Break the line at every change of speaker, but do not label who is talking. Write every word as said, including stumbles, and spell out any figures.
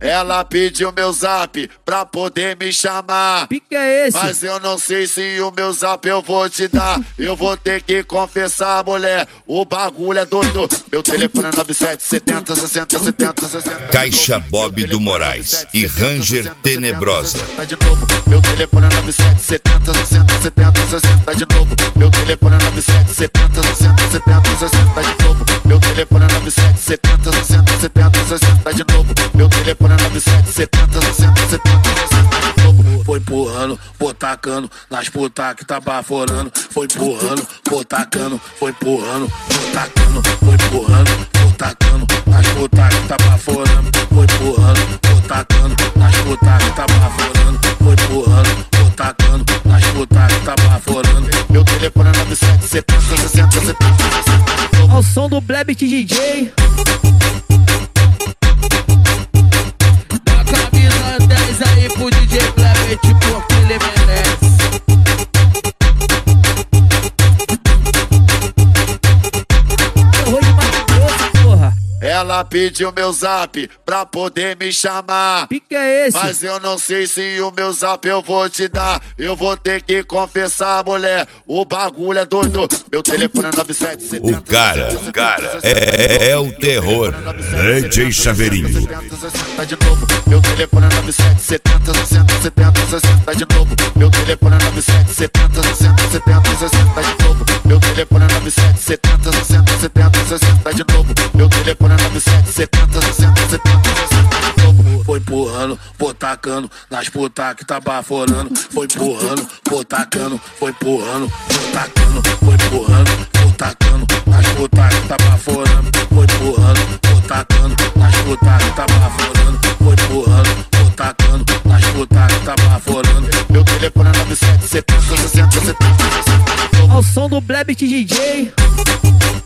Ela pediu meu zap pra poder me chamar.
Pique é esse?
Mas eu não sei se o meu zap eu vou te dar. Eu vou ter que confessar, mulher, o bagulho é doido. Meu telefone é nove sete setenta sessenta setenta sessenta.
Caixa Bob do Moraes e Ranger Tenebrosa.
De novo, meu telefone é nove sete setenta sessenta setenta sessenta. De novo, meu telefone é nove sete setenta sessenta setenta sessenta. De novo, meu telefone é nove sete setenta sessenta setenta sessenta. De novo, meu telefone é nove sete setenta sessenta setenta sessenta. De novo, foi empurrando, pô tacando nas putas que tá baforando. Foi empurrando, pô tacando, foi empurrando, pô tacando, foi empurrando, pô tacando nas putas que tá baforando. Foi empurrando, pô tacando nas putas que tá baforando. Foi empurrando, pô tacando nas putas que tá baforando. Meu telefone é nove sete setenta sessenta setenta sessenta.
Ao som do Blebit D J.
Dá camisa dez aí pro D J Blebit porque ele merece.
Ela pediu meu zap pra poder me chamar.
Pique é esse?
Mas eu não sei se o meu zap eu vou te dar. Eu vou ter que confessar, mulher, o bagulho é doido. Meu telefone é nove sete setenta.
O cara, o cara é, é o terror. D J Chaveirinho.
De novo, meu telefone é nove sete setenta sessenta setenta sessenta. De novo, meu telefone é nove sete setenta sessenta setenta sessenta. De novo, meu telefone é nove sete setenta sessenta setenta sessenta. De novo, meu telefone é nove sete setenta sessenta setenta sessenta. De novo, foi empurrando, pô tacando nas putas que tá baforando. Foi empurrando, pô tacando, foi empurrando, pô tacando, foi empurrando, pô tacando nas putas que tá baforando. Foi empurrando, pô tacando nas putas que tá baforando. Foi empurrando, pô tacando nas putas que tá baforando. Meu telefone é nove sete setenta sessenta setenta sessenta.
Ao som do Blebit D J.